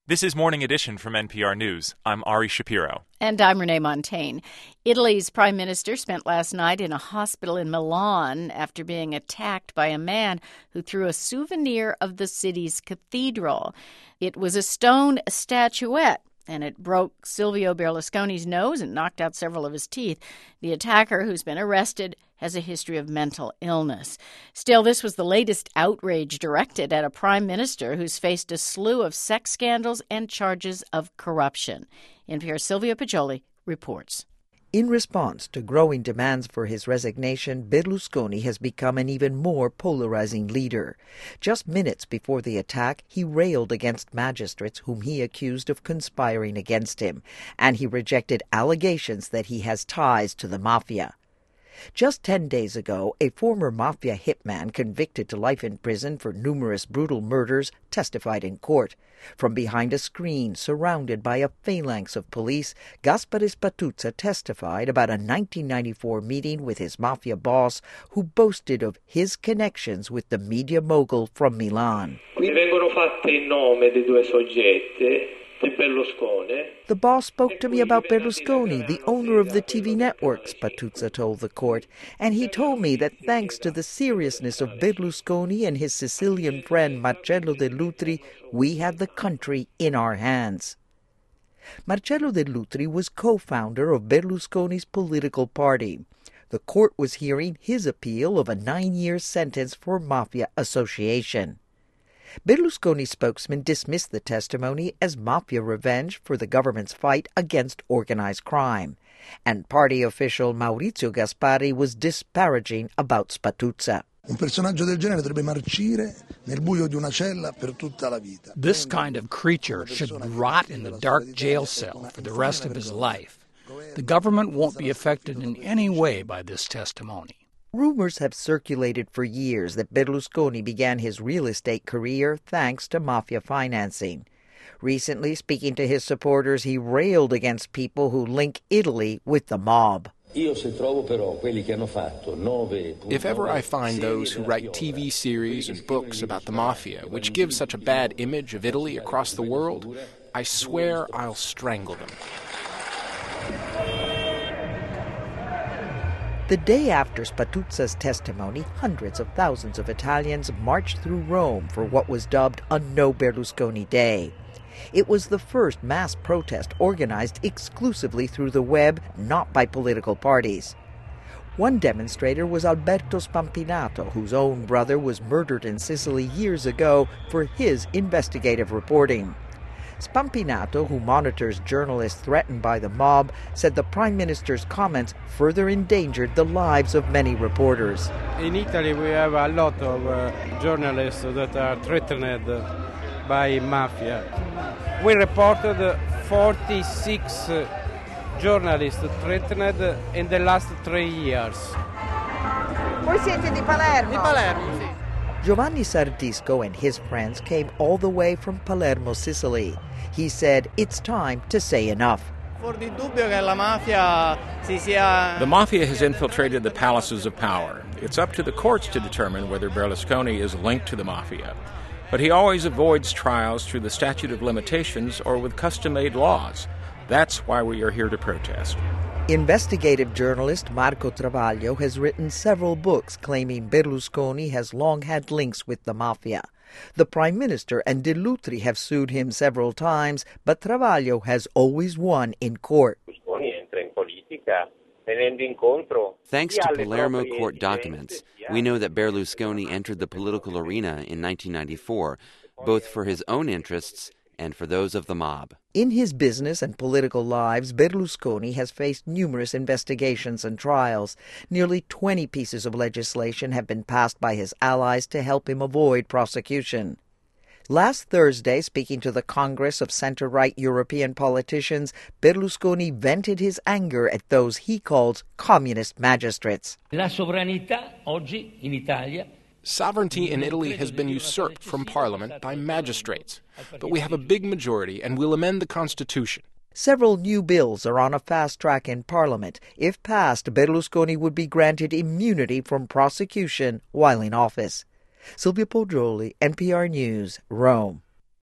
This is Morning Edition from NPR News. I'm Ari Shapiro. And I'm Renee Montagne. Italy's prime minister spent last night in a hospital in Milan after being attacked by a man who threw a souvenir of the city's cathedral. It was a stone statuette, and it broke Silvio Berlusconi's nose and knocked out several of his teeth. The attacker, who's been arrested, has a history of mental illness. Still, this was the latest outrage directed at a prime minister who's faced a slew of sex scandals and charges of corruption. NPR's Silvia Poggioli reports. In response to growing demands for his resignation, Berlusconi has become an even more polarizing leader. Just minutes before the attack, he railed against magistrates whom he accused of conspiring against him, and he rejected allegations that he has ties to the mafia. Just 10 days ago, a former mafia hitman convicted to life in prison for numerous brutal murders testified in court. From behind a screen, surrounded by a phalanx of police, Gaspare Spatuzza testified about a 1994 meeting with his mafia boss, who boasted of his connections with the media mogul from Milan. Mi vengono fatte in nome dei due soggetti. The boss spoke to me about Berlusconi, the owner of the TV network, Spatuzza told the court, and he told me that thanks to the seriousness of Berlusconi and his Sicilian friend Marcello Dell'Utri, we had the country in our hands. Marcello Dell'Utri was co-founder of Berlusconi's political party. The court was hearing his appeal of a 9-year sentence for mafia association. Berlusconi's spokesman dismissed the testimony as mafia revenge for the government's fight against organized crime. And party official Maurizio Gaspari was disparaging about Spatuzza. This kind of creature should rot in the dark jail cell for the rest of his life. The government won't be affected in any way by this testimony. Rumors have circulated for years that Berlusconi began his real estate career thanks to mafia financing. Recently, speaking to his supporters, he railed against people who link Italy with the mob. If ever I find those who write TV series and books about the mafia, which give such a bad image of Italy across the world, I swear I'll strangle them. The day after Spatuzza's testimony, hundreds of thousands of Italians marched through Rome for what was dubbed a No Berlusconi Day. It was the first mass protest organized exclusively through the web, not by political parties. One demonstrator was Alberto Spampinato, whose own brother was murdered in Sicily years ago for his investigative reporting. Spampinato, who monitors journalists threatened by the mob, said the Prime Minister's comments further endangered the lives of many reporters. In Italy we have a lot of journalists that are threatened by mafia. We reported 46 journalists threatened in the last 3 years. Voi siete di Palermo? Di Palermo, sì. Giovanni Sardisco and his friends came all the way from Palermo, Sicily. He said it's time to say enough. The mafia has infiltrated the palaces of power. It's up to the courts to determine whether Berlusconi is linked to the mafia. But he always avoids trials through the statute of limitations or with custom-made laws. That's why we are here to protest. Investigative journalist Marco Travaglio has written several books claiming Berlusconi has long had links with the mafia. The Prime Minister and Dell'Utri have sued him several times, but Travaglio has always won in court. Thanks to Palermo court documents, we know that Berlusconi entered the political arena in 1994, both for his own interests and for those of the mob. In his business and political lives, Berlusconi has faced numerous investigations and trials. Nearly 20 pieces of legislation have been passed by his allies to help him avoid prosecution. Last Thursday, speaking to the Congress of center-right European politicians, Berlusconi vented his anger at those he calls communist magistrates. Sovereignty in Italy has been usurped from Parliament by magistrates, but we have a big majority and we'll amend the Constitution. Several new bills are on a fast track in Parliament. If passed, Berlusconi would be granted immunity from prosecution while in office. Silvia Poggioli, NPR News, Rome.